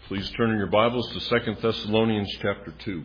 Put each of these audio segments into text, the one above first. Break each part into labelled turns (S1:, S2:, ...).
S1: Please turn in your Bibles to 2 Thessalonians chapter 2.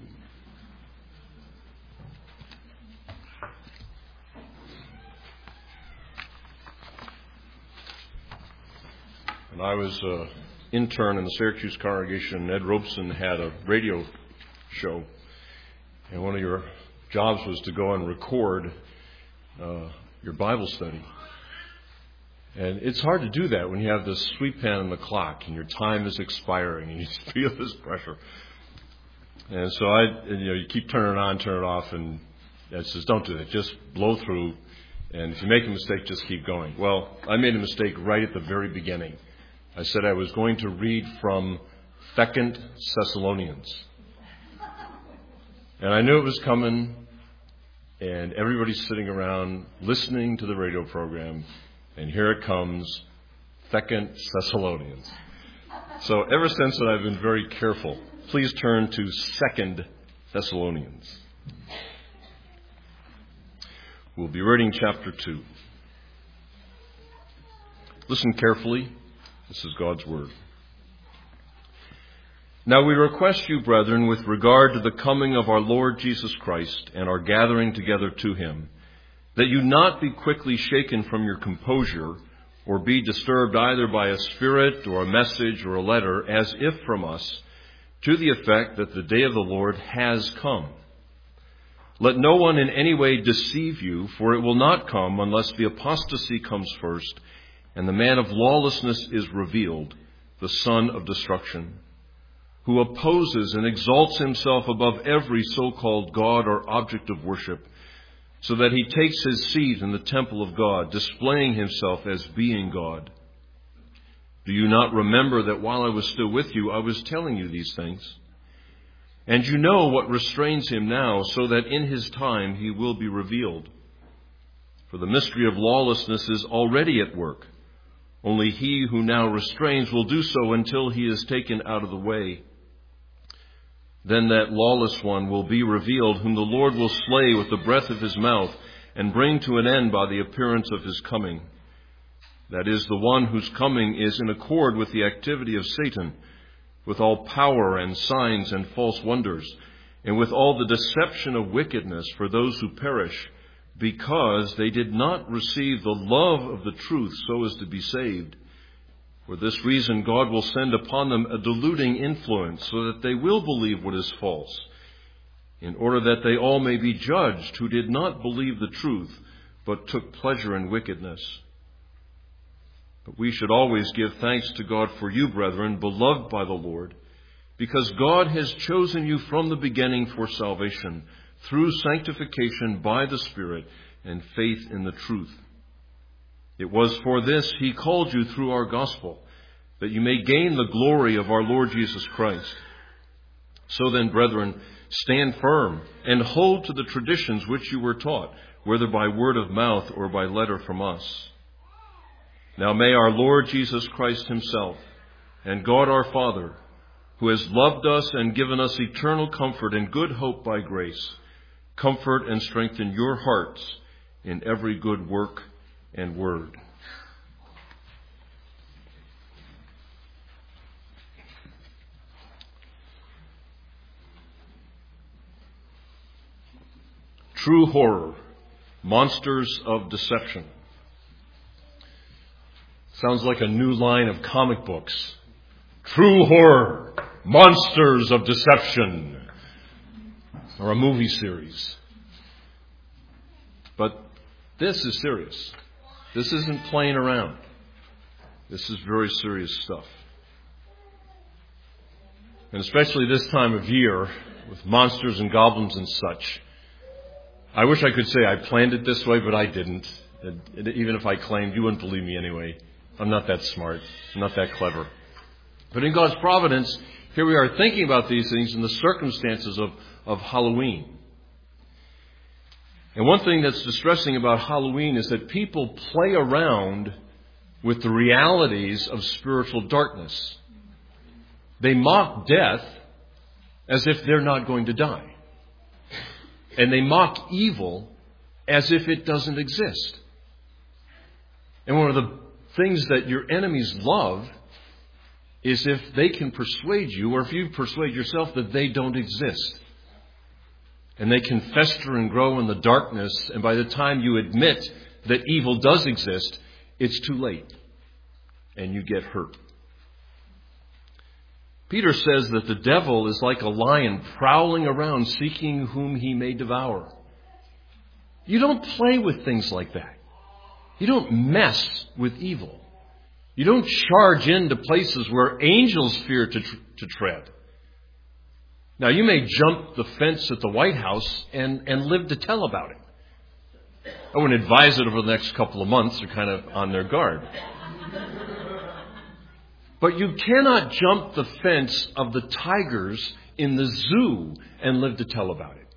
S1: When I was an intern in the Syracuse congregation, Ed Robeson had a radio show, and one of your jobs was to go and record your Bible study. And it's hard to do that when you have this sweep pen on the clock and your time is expiring and you feel this pressure. And so you keep turning it on, turn it off, and it says, don't do that. Just blow through. And if you make a mistake, just keep going. Well, I made a mistake right at the very beginning. I said I was going to read from 2 Thessalonians. And I knew it was coming, and everybody's sitting around listening to the radio program. And here it comes, 2 Thessalonians. So ever since then, I've been very careful. Please turn to 2 Thessalonians. We'll be reading chapter 2. Listen carefully. This is God's Word. Now we request you, brethren, with regard to the coming of our Lord Jesus Christ and our gathering together to Him, that you not be quickly shaken from your composure, or be disturbed either by a spirit or a message or a letter, as if from us, to the effect that the day of the Lord has come. Let no one in any way deceive you, for it will not come unless the apostasy comes first, and the man of lawlessness is revealed, the son of destruction, who opposes and exalts himself above every so-called God or object of worship, so that he takes his seat in the temple of God, displaying himself as being God. Do you not remember that while I was still with you, I was telling you these things? And you know what restrains him now, so that in his time he will be revealed. For the mystery of lawlessness is already at work. Only he who now restrains will do so until he is taken out of the way. Then that lawless one will be revealed, whom the Lord will slay with the breath of his mouth and bring to an end by the appearance of his coming. That is, the one whose coming is in accord with the activity of Satan, with all power and signs and false wonders, and with all the deception of wickedness for those who perish, because they did not receive the love of the truth so as to be saved. For this reason, God will send upon them a deluding influence, so that they will believe what is false, in order that they all may be judged who did not believe the truth, but took pleasure in wickedness. But we should always give thanks to God for you, brethren, beloved by the Lord, because God has chosen you from the beginning for salvation, through sanctification by the Spirit and faith in the truth. It was for this He called you through our gospel, that you may gain the glory of our Lord Jesus Christ. So then, brethren, stand firm and hold to the traditions which you were taught, whether by word of mouth or by letter from us. Now may our Lord Jesus Christ Himself and God our Father, who has loved us and given us eternal comfort and good hope by grace, comfort and strengthen your hearts in every good work and word. True horror, monsters of deception. Sounds like a new line of comic books. True horror, monsters of deception. Or a movie series. But this is serious. This isn't playing around. This is very serious stuff. And especially this time of year, with monsters and goblins and such. I wish I could say I planned it this way, but I didn't. Even if I claimed, you wouldn't believe me anyway. I'm not that smart. I'm not that clever. But in God's providence, here we are thinking about these things in the circumstances of Halloween. And one thing that's distressing about Halloween is that people play around with the realities of spiritual darkness. They mock death as if they're not going to die. And they mock evil as if it doesn't exist. And one of the things that your enemies love is if they can persuade you, or if you persuade yourself, that they don't exist. And they can fester and grow in the darkness, and by the time you admit that evil does exist, it's too late, and you get hurt. Peter says that the devil is like a lion prowling around seeking whom he may devour. You don't play with things like that. You don't mess with evil. You don't charge into places where angels fear to tread. Now, you may jump the fence at the White House and live to tell about it. I wouldn't advise it over the next couple of months. They're kind of on their guard. But you cannot jump the fence of the tigers in the zoo and live to tell about it.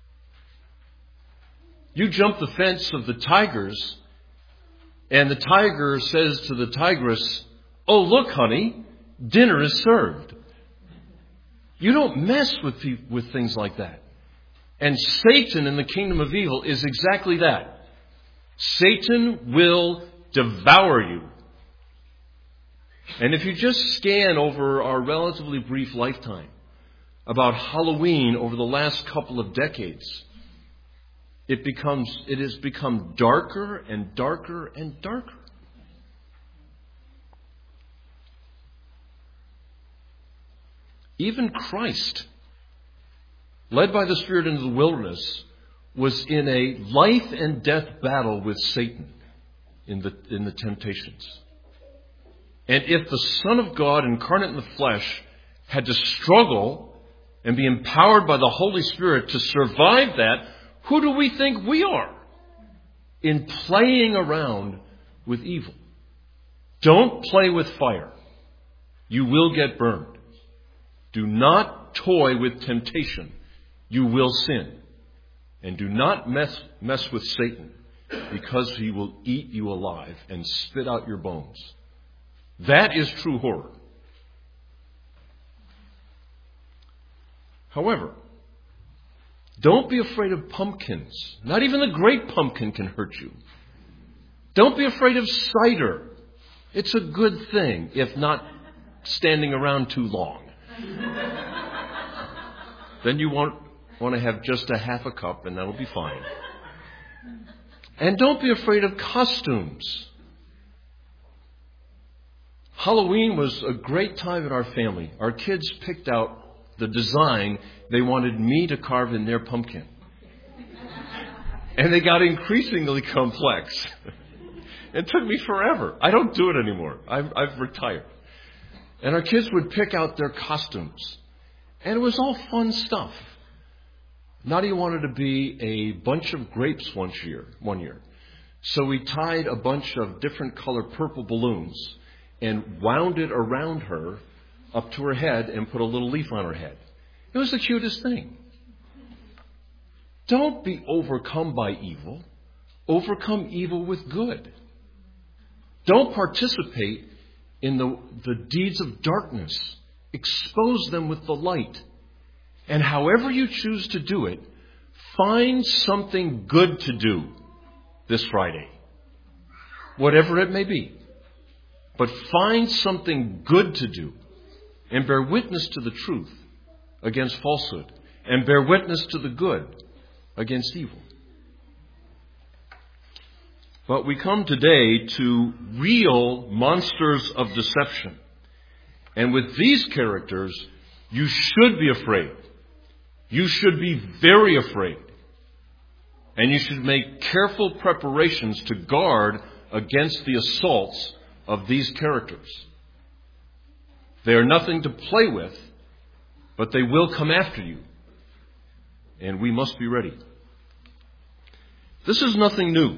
S1: You jump the fence of the tigers, and the tiger says to the tigress, "Oh, look, honey, dinner is served." You don't mess with things like that. And Satan in the kingdom of evil is exactly that. Satan will devour you. And if you just scan over our relatively brief lifetime about Halloween over the last couple of decades, it has become darker and darker and darker. Even Christ, led by the Spirit into the wilderness, was in a life and death battle with Satan in the temptations. And if the Son of God incarnate in the flesh had to struggle and be empowered by the Holy Spirit to survive that, who do we think we are in playing around with evil? Don't play with fire. You will get burned. Do not toy with temptation. You will sin. And do not mess with Satan, because he will eat you alive and spit out your bones. That is true horror. However, don't be afraid of pumpkins. Not even the great pumpkin can hurt you. Don't be afraid of cider. It's a good thing, if not standing around too long. Then you won't want to have just a half a cup, and that'll be fine. And don't be afraid of costumes. Halloween was a great time in our family. Our kids picked out the design they wanted me to carve in their pumpkin. And they got increasingly complex. It took me forever. I don't do it anymore. I've retired. And our kids would pick out their costumes. And it was all fun stuff. Nadia wanted to be a bunch of grapes one year. So we tied a bunch of different colored purple balloons and wound it around her up to her head and put a little leaf on her head. It was the cutest thing. Don't be overcome by evil. Overcome evil with good. Don't participate in the deeds of darkness. Expose them with the light. And however you choose to do it, find something good to do this Friday. Whatever it may be. But find something good to do. And bear witness to the truth against falsehood. And bear witness to the good against evil. But we come today to real monsters of deception. And with these characters, you should be afraid. You should be very afraid. And you should make careful preparations to guard against the assaults of these characters. They are nothing to play with, but they will come after you. And we must be ready. This is nothing new.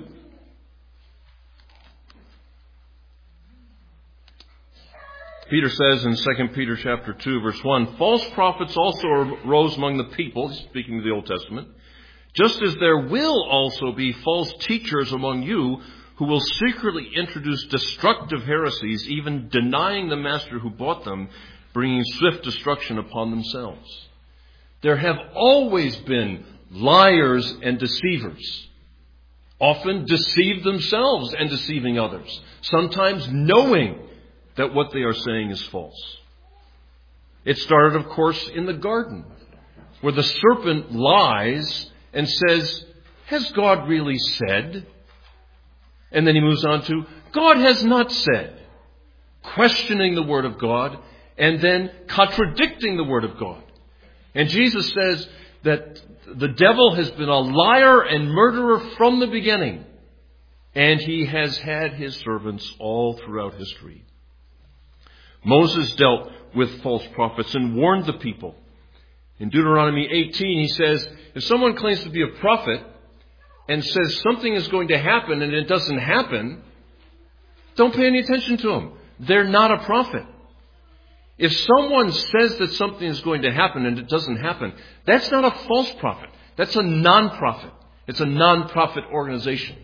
S1: Peter says in 2 Peter chapter 2, verse 1, false prophets also arose among the people, speaking of the Old Testament, just as there will also be false teachers among you who will secretly introduce destructive heresies, even denying the master who bought them, bringing swift destruction upon themselves. There have always been liars and deceivers, often deceive themselves and deceiving others, sometimes knowing that what they are saying is false. It started, of course, in the garden, where the serpent lies and says, "Has God really said?" And then he moves on to, "God has not said," questioning the Word of God and then contradicting the Word of God. And Jesus says that the devil has been a liar and murderer from the beginning, and he has had his servants all throughout history. Moses dealt with false prophets and warned the people. In Deuteronomy 18, he says, if someone claims to be a prophet and says something is going to happen and it doesn't happen, don't pay any attention to them. They're not a prophet. If someone says that something is going to happen and it doesn't happen, that's not a false prophet. That's a non-prophet. It's a non-profit organization.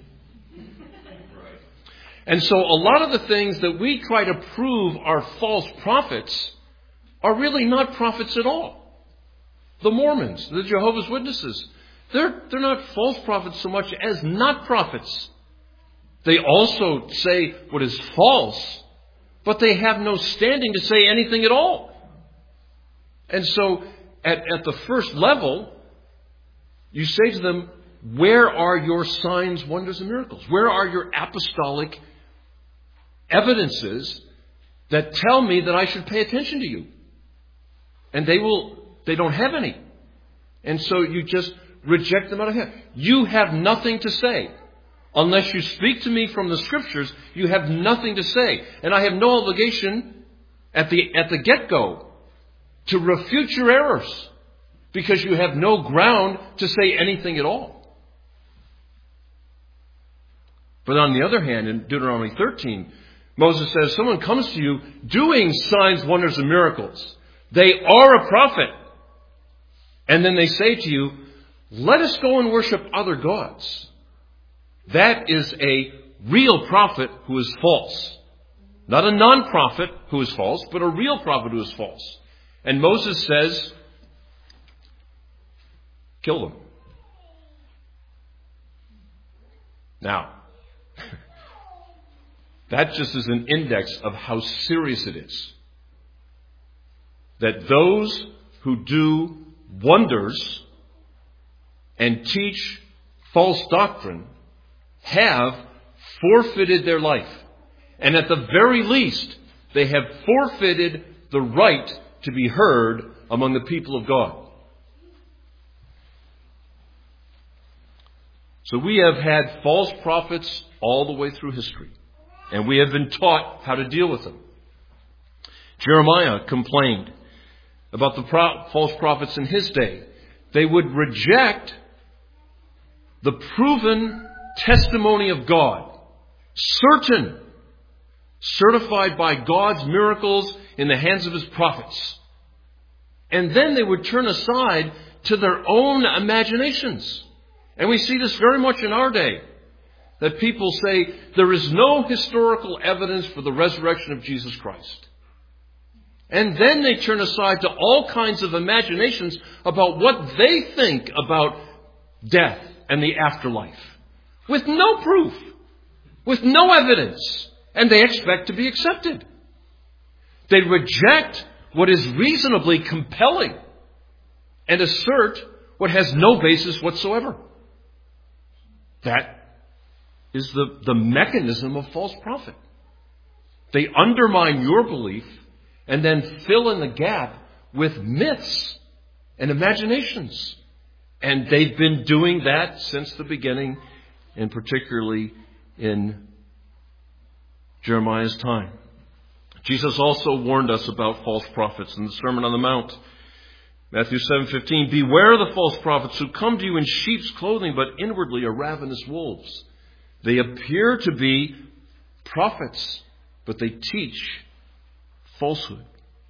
S1: And so a lot of the things that we try to prove are false prophets are really not prophets at all. The Mormons, the Jehovah's Witnesses, they're not false prophets so much as not prophets. They also say what is false, but they have no standing to say anything at all. And so at the first level, you say to them, where are your signs, wonders, and miracles? Where are your apostolic evidences that tell me that I should pay attention to you? And they don't have any. And so you just reject them out of hand. You have nothing to say. Unless you speak to me from the Scriptures, you have nothing to say. And I have no obligation at the get-go to refute your errors, because you have no ground to say anything at all. But on the other hand, in Deuteronomy 13, Moses says, someone comes to you doing signs, wonders, and miracles. They are a prophet. And then they say to you, let us go and worship other gods. That is a real prophet who is false. Not a non-prophet who is false, but a real prophet who is false. And Moses says, kill them. Now, that just is an index of how serious it is. That those who do wonders and teach false doctrine have forfeited their life. And at the very least, they have forfeited the right to be heard among the people of God. So we have had false prophets all the way through history. And we have been taught how to deal with them. Jeremiah complained about the false prophets in his day. They would reject the proven testimony of God, certain, certified by God's miracles in the hands of His prophets. And then they would turn aside to their own imaginations. And we see this very much in our day. That people say there is no historical evidence for the resurrection of Jesus Christ. And then they turn aside to all kinds of imaginations about what they think about death and the afterlife. With no proof. With no evidence. And they expect to be accepted. They reject what is reasonably compelling and assert what has no basis whatsoever. That is the mechanism of false prophet. They undermine your belief and then fill in the gap with myths and imaginations. And they've been doing that since the beginning, and particularly in Jeremiah's time. Jesus also warned us about false prophets in the Sermon on the Mount. Matthew 7:15, beware of the false prophets who come to you in sheep's clothing, but inwardly are ravenous wolves. They appear to be prophets, but they teach falsehood.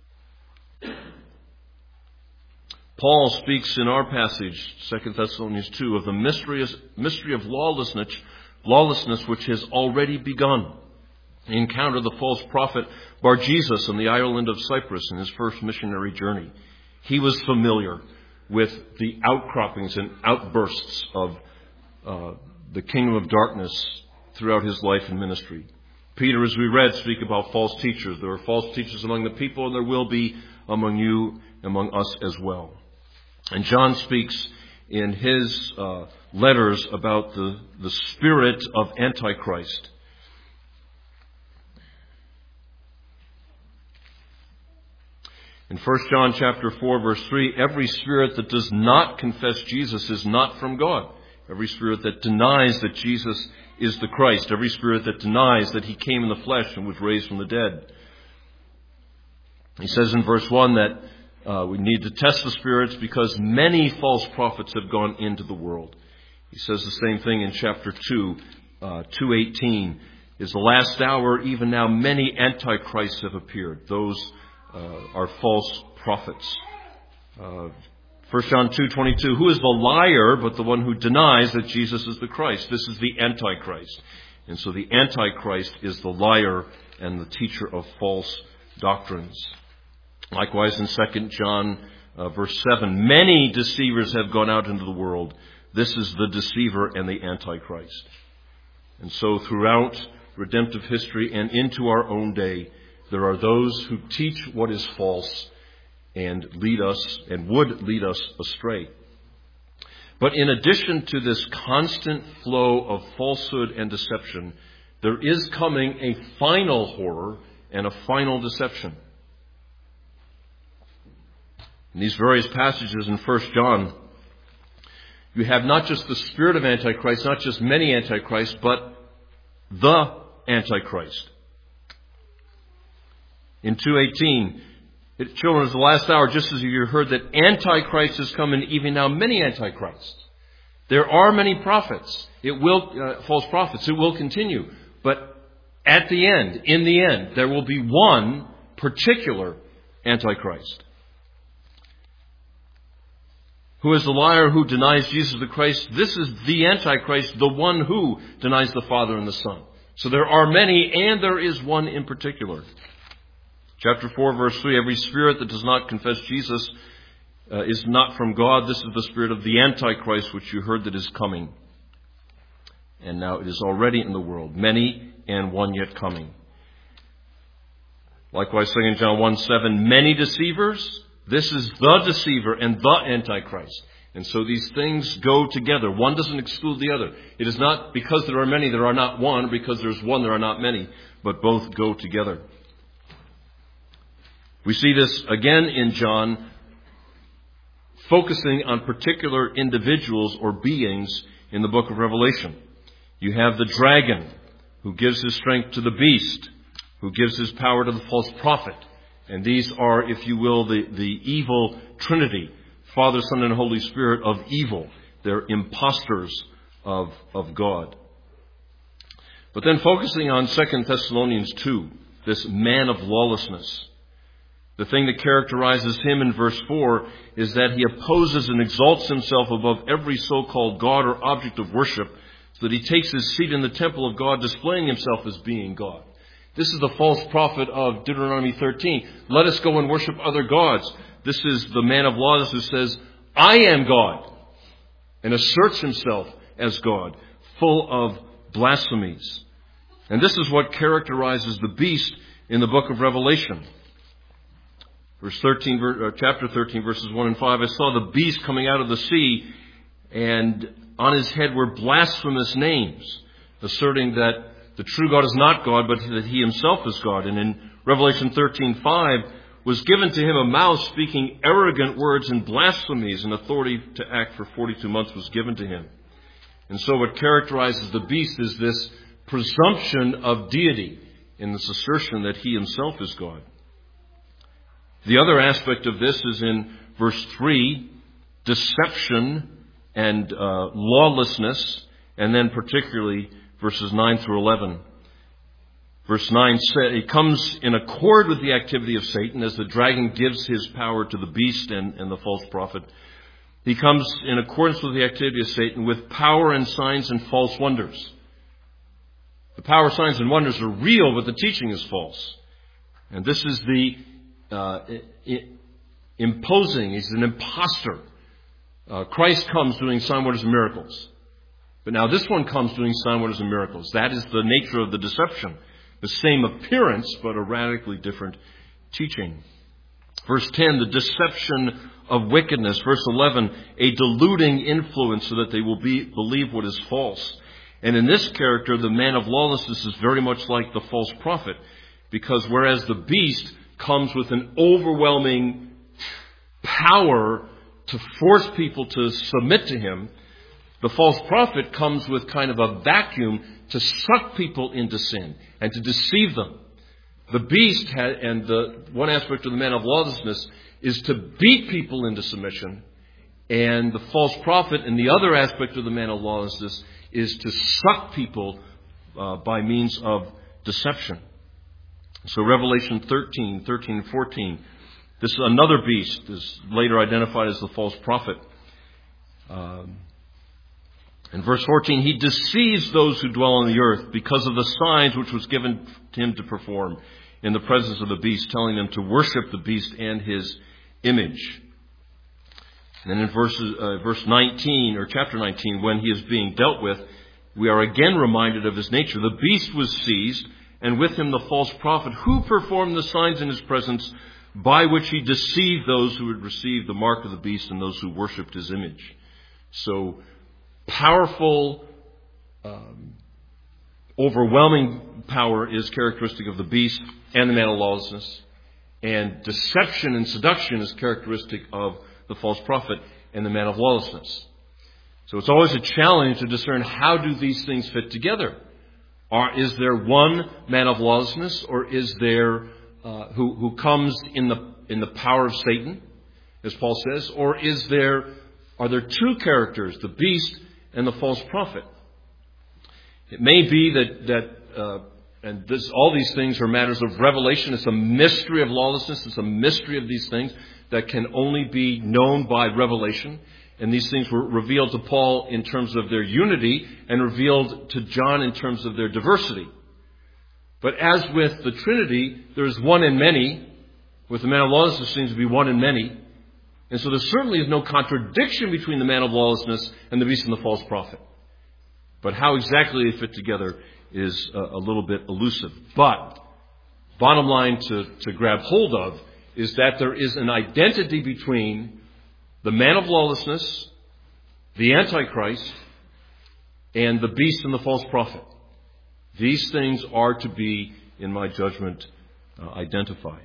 S1: Paul speaks in our passage, 2 Thessalonians 2, of the mystery of lawlessness which has already begun. He encountered the false prophet Bar-Jesus on the island of Cyprus in his first missionary journey. He was familiar with the outcroppings and outbursts of the kingdom of darkness throughout his life and ministry. Peter, as we read, speak about false teachers. There are false teachers among the people, and there will be among you, among us as well. And John speaks in his letters about the spirit of Antichrist. In 1 John chapter 4, verse 3, every spirit that does not confess Jesus is not from God. Every spirit that denies that Jesus is the Christ. Every spirit that denies that he came in the flesh and was raised from the dead. He says in verse 1 that we need to test the spirits because many false prophets have gone into the world. He says the same thing in chapter 2, 2:18. Is the last hour, even now many antichrists have appeared. Those are false prophets. 1 John 2:22, who is the liar but the one who denies that Jesus is the Christ? This is the Antichrist. And so the Antichrist is the liar and the teacher of false doctrines. Likewise in 2 John verse 7, many deceivers have gone out into the world. This is the deceiver and the Antichrist. And so throughout redemptive history and into our own day, there are those who teach what is false and lead us and would lead us astray. But in addition to this constant flow of falsehood and deception, there is coming a final horror and a final deception. In these various passages in 1 John, you have not just the spirit of Antichrist, not just many Antichrists, but the Antichrist. In 2:18, children, is the last hour, just as you heard that Antichrist is coming, even now many Antichrists. There are many prophets. It will, false prophets. It will continue. But at the end, in the end, there will be one particular Antichrist. Who is the liar who denies Jesus the Christ? This is the Antichrist, the one who denies the Father and the Son. So there are many, and there is one in particular. Chapter 4, verse 3, every spirit that does not confess Jesus is not from God. This is the spirit of the Antichrist, which you heard that is coming. And now it is already in the world. Many and one yet coming. Likewise, 2 John 1:7, many deceivers. This is the deceiver and the Antichrist. And so these things go together. One doesn't exclude the other. It is not because there are many, there are not one. Because there's one, there are not many. But both go together. We see this again in John, focusing on particular individuals or beings in the book of Revelation. You have the dragon, who gives his strength to the beast, who gives his power to the false prophet. And these are, if you will, the evil trinity, Father, Son, and Holy Spirit of evil. They're impostors of God. But then focusing on 2 Thessalonians 2, this man of lawlessness. The thing that characterizes him in verse 4 is that he opposes and exalts himself above every so-called God or object of worship, so that he takes his seat in the temple of God, displaying himself as being God. This is the false prophet of Deuteronomy 13. Let us go and worship other gods. This is the man of lawlessness who says, I am God, and asserts himself as God, full of blasphemies. And this is what characterizes the beast in the book of Revelation. Chapter 13, verses 1 and 5, I saw the beast coming out of the sea, and on his head were blasphemous names, asserting that the true God is not God, but that he himself is God. And in Revelation 13:5, was given to him a mouth speaking arrogant words and blasphemies, and authority to act for 42 months was given to him. And so what characterizes the beast is this presumption of deity in this assertion that he himself is God. The other aspect of this is in verse 3, deception and lawlessness, and then particularly verses 9 through 11. Verse 9 says, it comes in accord with the activity of Satan as the dragon gives his power to the beast and the false prophet. He comes in accordance with the activity of Satan with power and signs and false wonders. The power, signs, and wonders are real, but the teaching is false. And this is the imposing. He's an imposter. Christ comes doing sign, wonders, and miracles. But now this one comes doing sign, wonders, and miracles. That is the nature of the deception. the same appearance, but a radically different teaching. Verse 10, the deception of wickedness. Verse 11, a deluding influence so that they will believe what is false. And in this character, the man of lawlessness is very much like the false prophet, because whereas the beast comes with an overwhelming power to force people to submit to him, the false prophet comes with kind of a vacuum to suck people into sin and to deceive them. The beast and the one aspect of the man of lawlessness is to beat people into submission, and the false prophet and the other aspect of the man of lawlessness is to suck people by means of deception. So Revelation 13 and 14, this is another beast, is later identified as the false prophet. In verse 14, he deceives those who dwell on the earth because of the signs which was given to him to perform in the presence of the beast, telling them to worship the beast and his image. And then in verse 19, or chapter 19, when he is being dealt with, we are again reminded of his nature. The beast was seized, and with him the false prophet, who performed the signs in his presence, by which he deceived those who had received the mark of the beast and those who worshipped his image. So, powerful, overwhelming power is characteristic of the beast and the man of lawlessness. And deception and seduction is characteristic of the false prophet and the man of lawlessness. So it's always a challenge to discern how do these things fit together. Is there one man of lawlessness, or is there who comes in the power of Satan, as Paul says, or are there two characters, the beast and the false prophet? It may be that all these things are matters of revelation. It's a mystery of lawlessness. It's a mystery of these things that can only be known by revelation. And these things were revealed to Paul in terms of their unity and revealed to John in terms of their diversity. But as with the Trinity, there is one in many. With the man of lawlessness, there seems to be one in many. And so there certainly is no contradiction between the man of lawlessness and the beast and the false prophet. But how exactly they fit together is a little bit elusive. But bottom line to grab hold of is that there is an identity between the man of lawlessness, the Antichrist, and the beast and the false prophet. These things are to be, in my judgment, identified.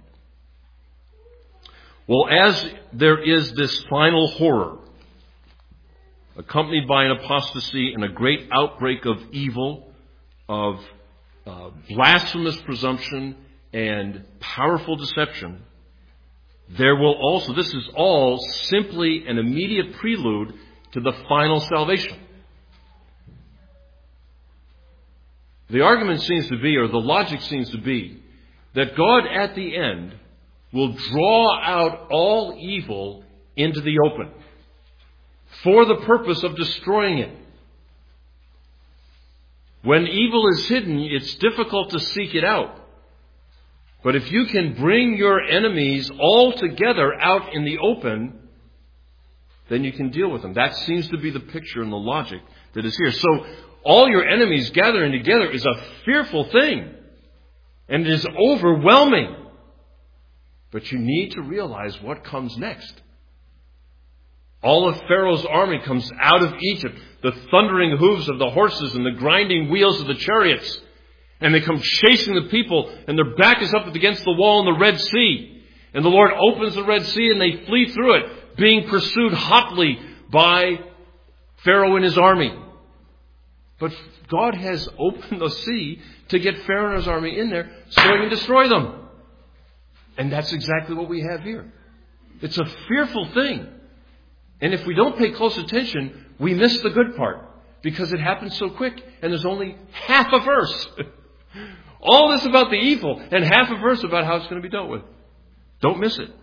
S1: Well, as there is this final horror, accompanied by an apostasy and a great outbreak of evil, of blasphemous presumption and powerful deception, there will also, this is all simply an immediate prelude to the final salvation. The argument seems to be, or the logic seems to be, that God at the end will draw out all evil into the open for the purpose of destroying it. When evil is hidden, it's difficult to seek it out. But if you can bring your enemies all together out in the open, then you can deal with them. That seems to be the picture and the logic that is here. So all your enemies gathering together is a fearful thing. And it is overwhelming. But you need to realize what comes next. All of Pharaoh's army comes out of Egypt. The thundering hooves of the horses and the grinding wheels of the chariots. And they come chasing the people, and their back is up against the wall in the Red Sea. And the Lord opens the Red Sea, and they flee through it, being pursued hotly by Pharaoh and his army. But God has opened the sea to get Pharaoh and his army in there so he can destroy them. And that's exactly what we have here. It's a fearful thing. And if we don't pay close attention, we miss the good part. Because it happens so quick, and there's only half a verse. All this about the evil, and half a verse about how it's going to be dealt with. Don't miss it.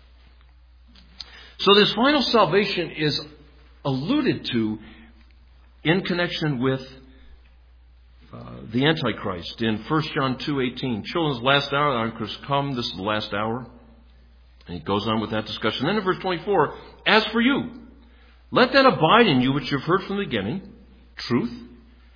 S1: So this final salvation is alluded to in connection with the Antichrist in 1 John 2:18. Children's last hour, the Antichrist come, this is the last hour. And he goes on with that discussion. Then in verse 24, as for you, let that abide in you which you have heard from the beginning, truth.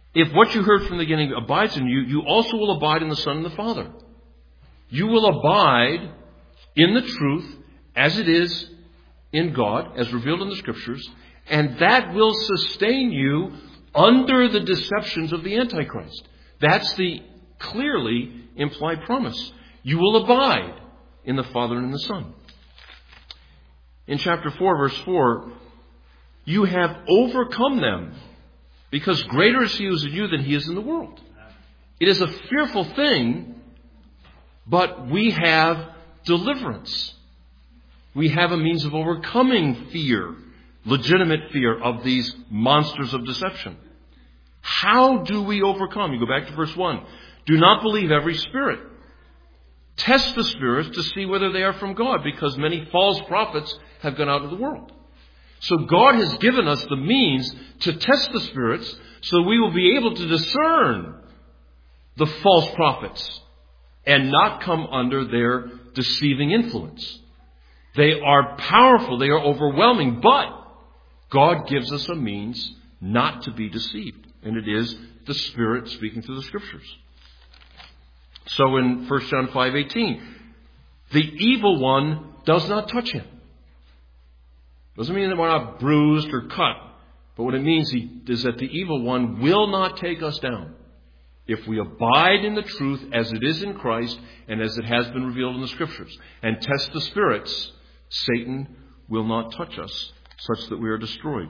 S1: If what you heard from the beginning abides in you, you also will abide in the Son and the Father. You will abide in the truth as it is in God, as revealed in the Scriptures, and that will sustain you under the deceptions of the Antichrist. That's the clearly implied promise. You will abide in the Father and in the Son. In chapter 4, verse 4, you have overcome them, because greater is he who is in you than he is in the world. It is a fearful thing, but we have deliverance. We have a means of overcoming fear, legitimate fear of these monsters of deception. How do we overcome? You go back to verse 1. Do not believe every spirit. Test the spirits to see whether they are from God, because many false prophets have gone out of the world. So God has given us the means to test the spirits so we will be able to discern the false prophets and not come under their deceiving influence. They are powerful, they are overwhelming, but God gives us a means not to be deceived. And it is the Spirit speaking through the Scriptures. So in 1 John 5:18, the evil one does not touch him. Doesn't mean that we're not bruised or cut. But what it means is that the evil one will not take us down. If we abide in the truth as it is in Christ and as it has been revealed in the Scriptures and test the spirits, Satan will not touch us such that we are destroyed.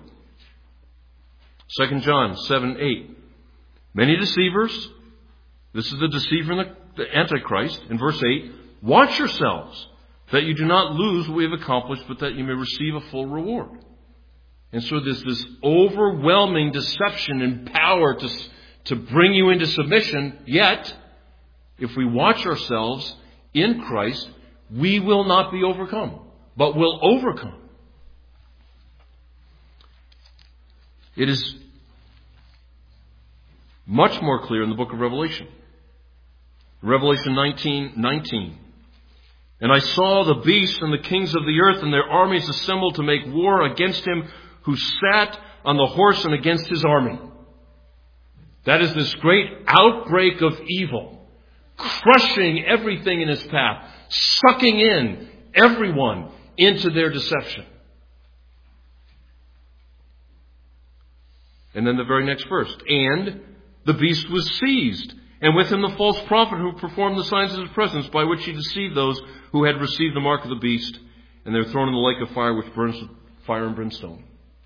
S1: 2 John 7:8. Many deceivers. This is the deceiver and the Antichrist. In verse 8, watch yourselves that you do not lose what we have accomplished, but that you may receive a full reward. And so there's this overwhelming deception and power to bring you into submission. Yet, if we watch ourselves in Christ, we will not be overcome, but will overcome. It is much more clear in the book of Revelation. Revelation 19:19. And I saw the beast and the kings of the earth and their armies assembled to make war against him who sat on the horse and against his army. That is this great outbreak of evil, crushing everything in its path, sucking in everyone into their deception. And then the very next verse. And the beast was seized, and with him the false prophet who performed the signs of his presence, by which he deceived those who had received the mark of the beast, and they were thrown in the lake of fire which burns with fire and brimstone.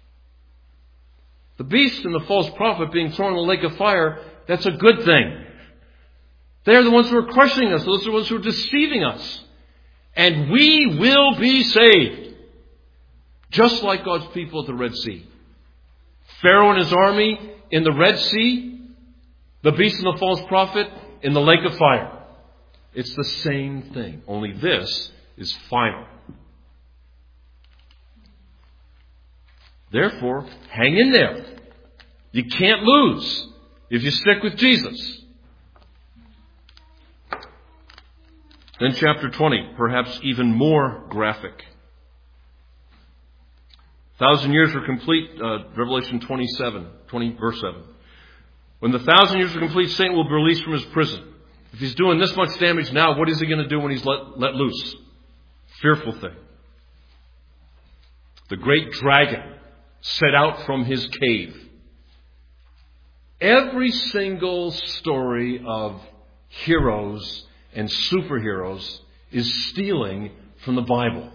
S1: The beast and the false prophet being thrown in the lake of fire, that's a good thing. They're the ones who are crushing us. Those are the ones who are deceiving us. And we will be saved. Just like God's people at the Red Sea. Pharaoh and his army in the Red Sea. The beast and the false prophet in the lake of fire. It's the same thing. Only this is final. Therefore, hang in there. You can't lose if you stick with Jesus. Then chapter 20, perhaps even more graphic. 1,000 years were complete, Revelation 20 verse 7. When the 1,000 years are complete, Satan will be released from his prison. If he's doing this much damage now, what is he going to do when he's let loose? Fearful thing. The great dragon set out from his cave. Every single story of heroes and superheroes is stealing from the Bible.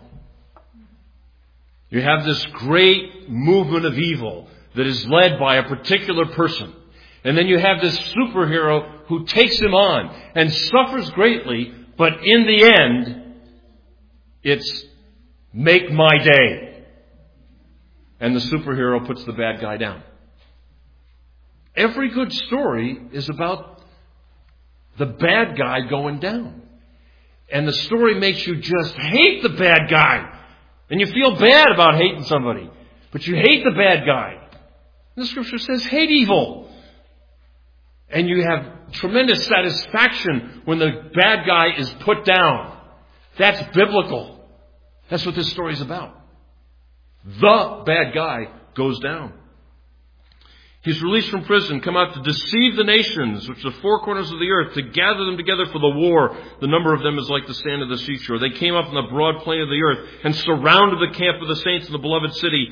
S1: You have this great movement of evil that is led by a particular person. And then you have this superhero who takes him on and suffers greatly, but in the end, it's make my day. And the superhero puts the bad guy down. Every good story is about the bad guy going down. And the story makes you just hate the bad guy. And you feel bad about hating somebody. But you hate the bad guy. And the Scripture says hate evil. And you have tremendous satisfaction when the bad guy is put down. That's biblical. That's what this story is about. The bad guy goes down. He's released from prison, come out to deceive the nations, which are the four corners of the earth, to gather them together for the war. The number of them is like the sand of the seashore. They came up in the broad plain of the earth and surrounded the camp of the saints in the beloved city.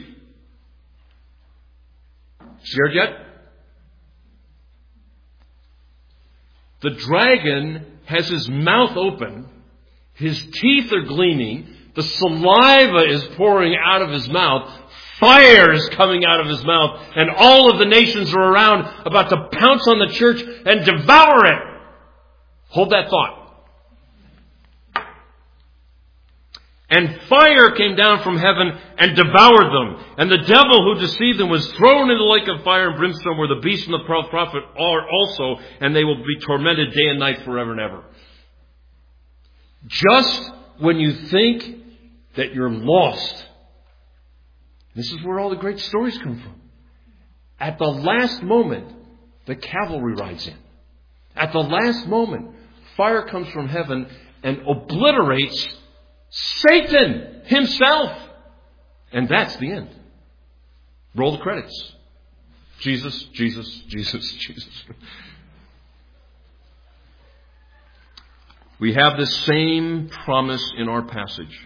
S1: Scared yet? The dragon has his mouth open. His teeth are gleaming. The saliva is pouring out of his mouth. Fire is coming out of his mouth. And all of the nations are around about to pounce on the church and devour it. Hold that thought. And fire came down from heaven and devoured them. And the devil who deceived them was thrown into the lake of fire and brimstone, where the beast and the prophet are also, and they will be tormented day and night forever and ever. Just when you think that you're lost, this is where all the great stories come from. At the last moment, the cavalry rides in. At the last moment, fire comes from heaven and obliterates Satan himself. And that's the end. Roll the credits. Jesus, Jesus, Jesus, Jesus. We have the same promise in our passage.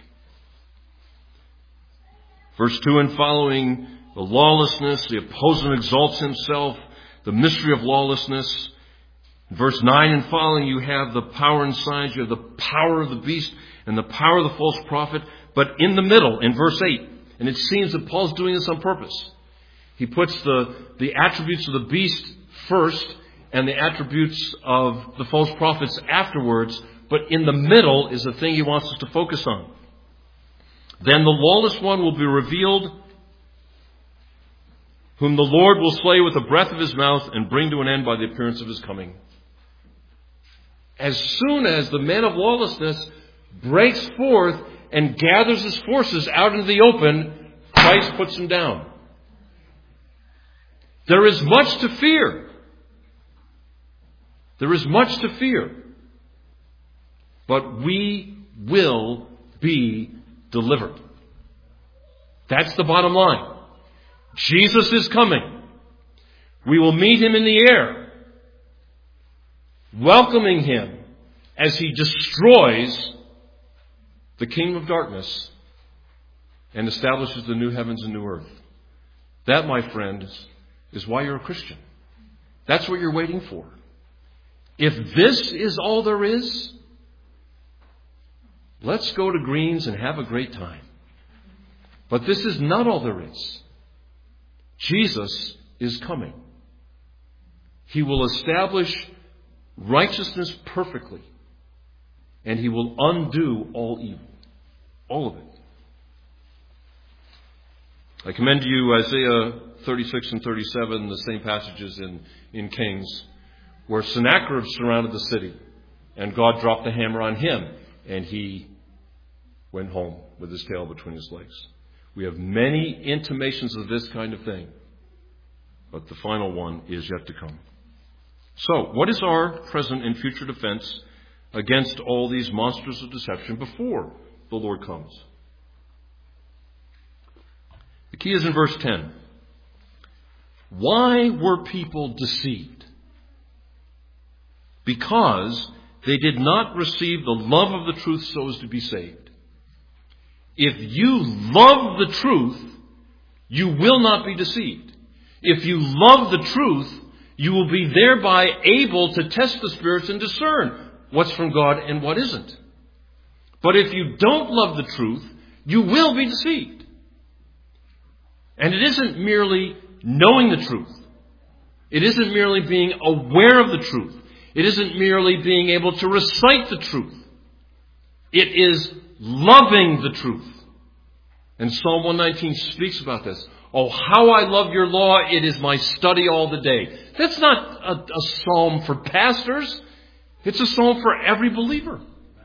S1: Verse 2 and following, the lawlessness, the opposer exalts himself, the mystery of lawlessness. In verse 9 and following, you have the power and signs, you have the power of the beast and the power of the false prophet. But in the middle, in verse 8, and it seems that Paul's doing this on purpose. He puts the attributes of the beast first and the attributes of the false prophets afterwards. But in the middle is the thing he wants us to focus on. Then the lawless one will be revealed, whom the Lord will slay with the breath of his mouth and bring to an end by the appearance of his coming. As soon as the man of lawlessness breaks forth and gathers his forces out into the open, Christ puts him down. There is much to fear. There is much to fear. But we will be delivered. That's the bottom line. Jesus is coming. We will meet him in the air, welcoming him as he destroys the kingdom of darkness and establishes the new heavens and new earth. That, my friends, is why you're a Christian. That's what you're waiting for. If this is all there is, let's go to Greens and have a great time. But this is not all there is. Jesus is coming. He will establish righteousness perfectly. And he will undo all evil. All of it. I commend to you Isaiah 36 and 37, the same passages in Kings, where Sennacherib surrounded the city. And God dropped the hammer on him. And he went home with his tail between his legs. We have many intimations of this kind of thing. But the final one is yet to come. So, what is our present and future defense against all these monsters of deception before the Lord comes? The key is in verse 10. Why were people deceived? Because they did not receive the love of the truth so as to be saved. If you love the truth, you will not be deceived. If you love the truth, you will be thereby able to test the spirits and discern what's from God and what isn't. But if you don't love the truth, you will be deceived. And it isn't merely knowing the truth. It isn't merely being aware of the truth. It isn't merely being able to recite the truth. It is loving the truth. And Psalm 119 speaks about this. Oh, how I love your law. It is my study all the day. That's not a psalm for pastors. It's a psalm for every believer.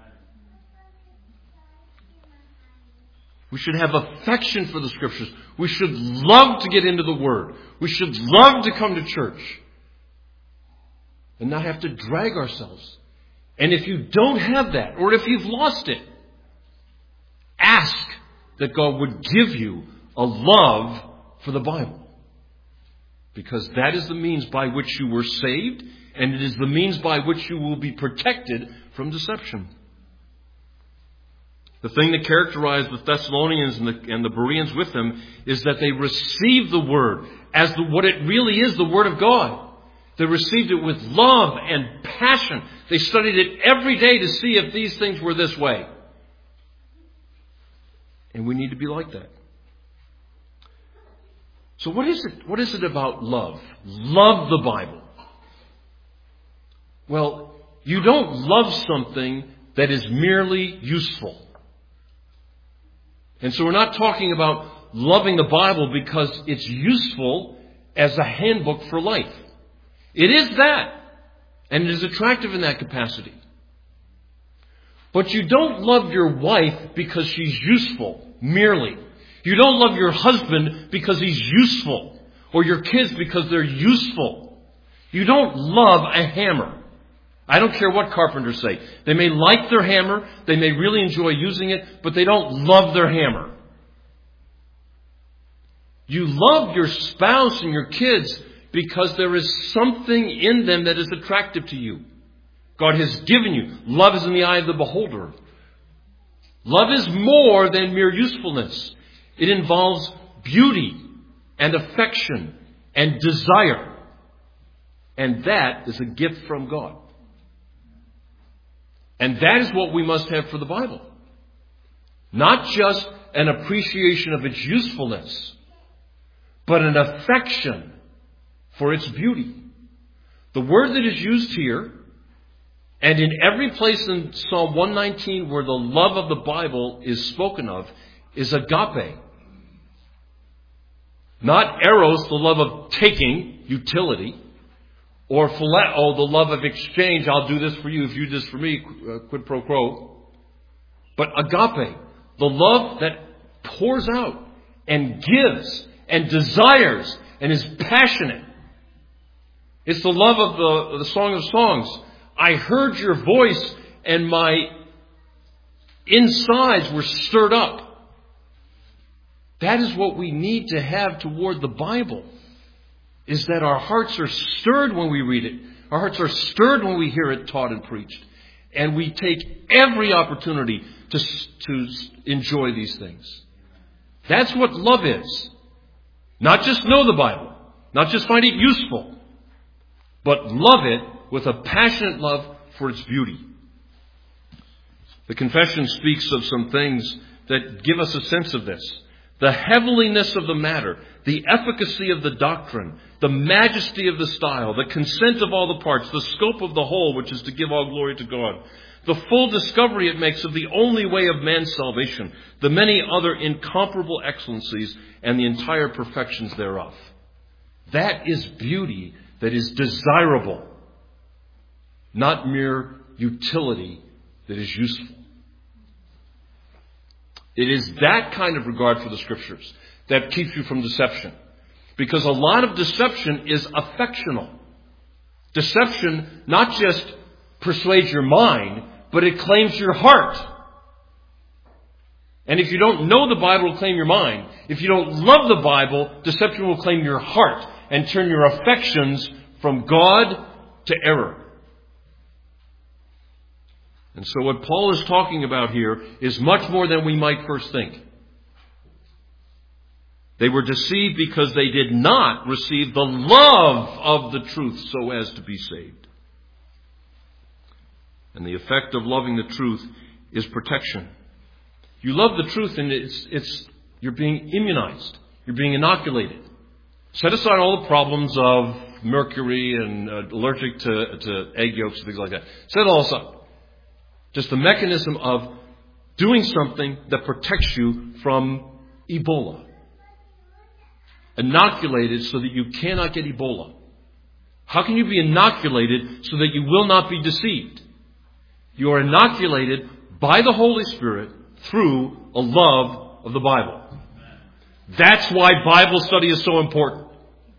S1: We should have affection for the Scriptures. We should love to get into the Word. We should love to come to church. And not have to drag ourselves. And if you don't have that, or if you've lost it, ask that God would give you a love for the Bible. Because that is the means by which you were saved, and it is the means by which you will be protected from deception. The thing that characterized the Thessalonians and the Bereans with them is that they received the Word as what it really is, the Word of God. They received it with love and passion. They studied it every day to see if these things were this way. And we need to be like that. So what is it? What is it about love? Love the Bible. Well, you don't love something that is merely useful. And so we're not talking about loving the Bible because it's useful as a handbook for life. It is that. And it is attractive in that capacity. But you don't love your wife because she's useful, merely. You don't love your husband because he's useful. Or your kids because they're useful. You don't love a hammer. I don't care what carpenters say. They may like their hammer, they may really enjoy using it, but they don't love their hammer. You love your spouse and your kids because there is something in them that is attractive to you. God has given you. Love is in the eye of the beholder. Love is more than mere usefulness. It involves beauty and affection and desire. And that is a gift from God. And that is what we must have for the Bible. Not just an appreciation of its usefulness, but an affection for its beauty. The word that is used here, and in every place in Psalm 119 where the love of the Bible is spoken of, is agape. Not eros, the love of taking, utility. Or phileo, the love of exchange. I'll do this for you if you do this for me, quid pro quo. But agape, the love that pours out and gives and desires and is passionate. It's the love of the Song of Songs. I heard your voice and my insides were stirred up. That is what we need to have toward the Bible. Is that our hearts are stirred when we read it. Our hearts are stirred when we hear it taught and preached. And we take every opportunity to enjoy these things. That's what love is. Not just know the Bible. Not just find it useful. But love it with a passionate love for its beauty. The confession speaks of some things that give us a sense of this. The heavenliness of the matter, the efficacy of the doctrine, the majesty of the style, the consent of all the parts, the scope of the whole, which is to give all glory to God, the full discovery it makes of the only way of man's salvation, the many other incomparable excellencies, and the entire perfections thereof. That is beauty that is desirable, not mere utility that is useful. It is that kind of regard for the Scriptures that keeps you from deception. Because a lot of deception is affectional. Deception not just persuades your mind, but it claims your heart. And if you don't know the Bible, it will claim your mind. If you don't love the Bible, deception will claim your heart and turn your affections from God to error. And so what Paul is talking about here is much more than we might first think. They were deceived because they did not receive the love of the truth so as to be saved. And the effect of loving the truth is protection. You love the truth and you're being immunized. You're being inoculated. Set aside all the problems of mercury and allergic to egg yolks and things like that. Set it all aside. Just the mechanism of doing something that protects you from Ebola. Inoculated so that you cannot get Ebola. How can you be inoculated so that you will not be deceived? You are inoculated by the Holy Spirit through a love of the Bible. That's why Bible study is so important.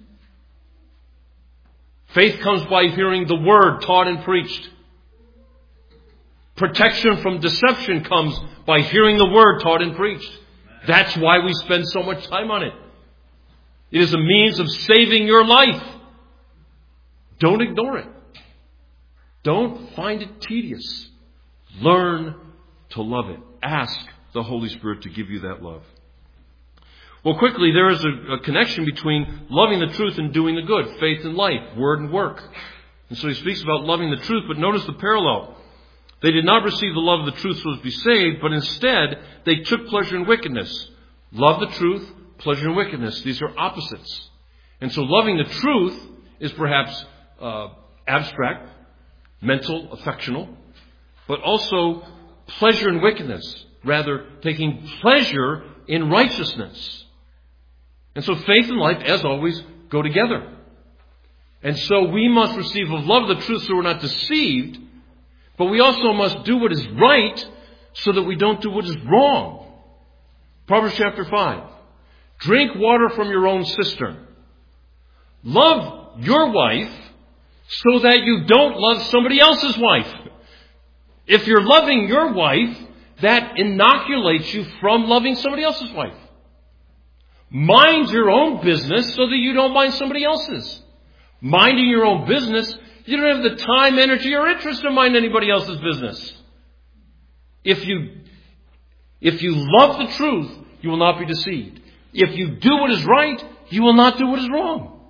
S1: Faith comes by hearing the Word taught and preached. Protection from deception comes by hearing the Word taught and preached. That's why we spend so much time on it. It is a means of saving your life. Don't ignore it. Don't find it tedious. Learn to love it. Ask the Holy Spirit to give you that love. Well, quickly, there is a connection between loving the truth and doing the good. Faith and life, word and work. And so he speaks about loving the truth, but notice the parallel. They did not receive the love of the truth so as to be saved, but instead they took pleasure in wickedness. Love the truth, pleasure in wickedness. These are opposites. And so loving the truth is perhaps abstract, mental, affectional, but also pleasure in wickedness. Rather, taking pleasure in righteousness. And so faith and life, as always, go together. And so we must receive of love the truth so we're not deceived, but we also must do what is right so that we don't do what is wrong. Proverbs chapter 5. Drink water from your own cistern. Love your wife so that you don't love somebody else's wife. If you're loving your wife, that inoculates you from loving somebody else's wife. Mind your own business so that you don't mind somebody else's. Minding your own business, you don't have the time, energy, or interest to mind anybody else's business. If you love the truth, you will not be deceived. If you do what is right, you will not do what is wrong.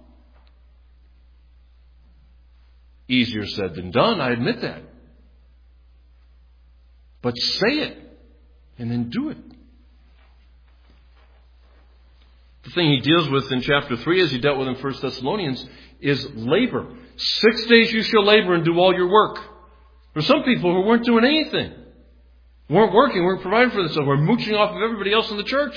S1: Easier said than done, I admit that. But say it and then do it. The thing he deals with in chapter 3, as he dealt with in 1 Thessalonians, is labor. 6 days you shall labor and do all your work. There were some people who weren't doing anything. Weren't working, weren't providing for themselves, were mooching off of everybody else in the church.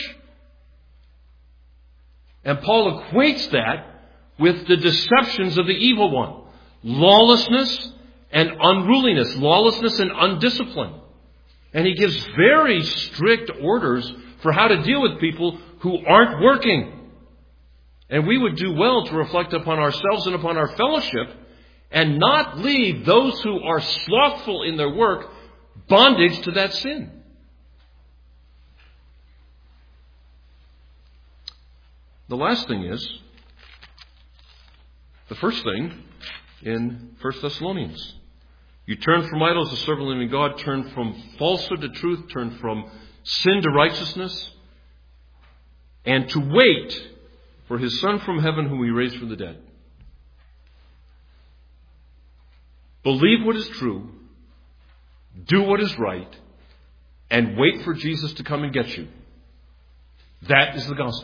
S1: And Paul equates that with the deceptions of the evil one. Lawlessness and unruliness. Lawlessness and undiscipline. And he gives very strict orders for how to deal with people who aren't working. And we would do well to reflect upon ourselves and upon our fellowship and not leave those who are slothful in their work bondage to that sin. The last thing is, the first thing in 1 Thessalonians. You turn from idols to serve the living God, turn from falsehood to truth, turn from sin to righteousness, and to wait for his Son from heaven whom he raised from the dead. Believe what is true, do what is right, and wait for Jesus to come and get you. That is the gospel.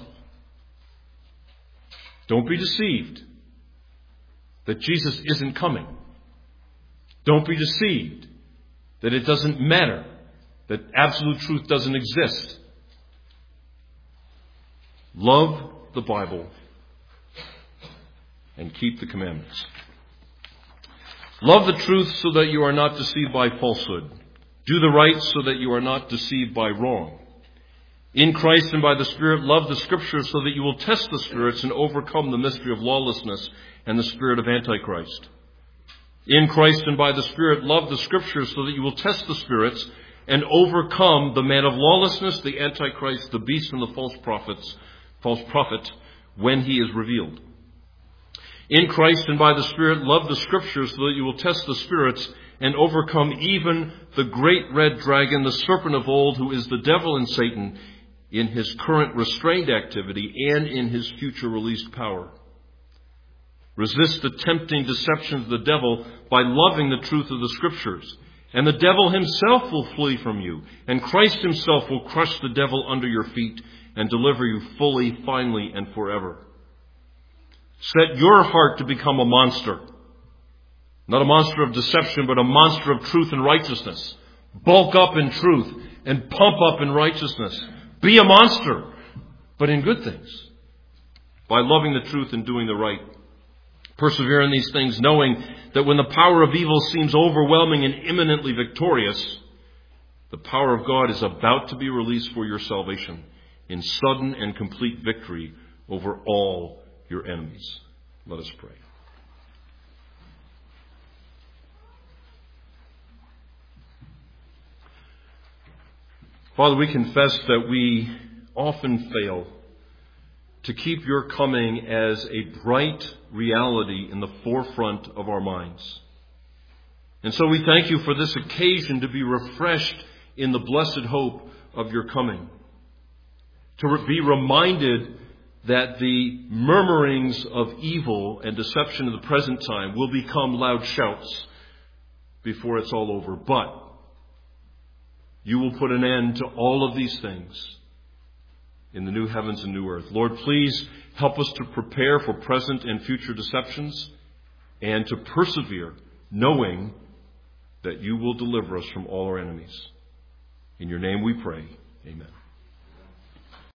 S1: Don't be deceived that Jesus isn't coming. Don't be deceived that it doesn't matter, that absolute truth doesn't exist. Love the Bible and keep the commandments. Love the truth so that you are not deceived by falsehood. Do the right so that you are not deceived by wrong. In Christ and by the Spirit, love the Scriptures so that you will test the spirits and overcome the mystery of lawlessness and the spirit of Antichrist. In Christ and by the Spirit, love the Scriptures so that you will test the spirits and overcome the man of lawlessness, the Antichrist, the beast, and the false prophet, when he is revealed. In Christ and by the Spirit, love the Scriptures so that you will test the spirits and overcome even the great red dragon, the serpent of old, who is the devil and Satan, in his current restrained activity and in his future released power. Resist the tempting deceptions of the devil by loving the truth of the Scriptures. And the devil himself will flee from you. And Christ himself will crush the devil under your feet and deliver you fully, finally, and forever. Set your heart to become a monster. Not a monster of deception, but a monster of truth and righteousness. Bulk up in truth and pump up in righteousness. Be a monster, but in good things. By loving the truth and doing the right. Persevere in these things, knowing that when the power of evil seems overwhelming and imminently victorious, the power of God is about to be released for your salvation in sudden and complete victory over all your enemies. Let us pray. Father, we confess that we often fail to keep your coming as a bright reality in the forefront of our minds. And so we thank you for this occasion to be refreshed in the blessed hope of your coming. To be reminded that the murmurings of evil and deception in the present time will become loud shouts before it's all over. But you will put an end to all of these things in the new heavens and new earth. Lord, please help us to prepare for present and future deceptions and to persevere, knowing that you will deliver us from all our enemies. In your name we pray. Amen.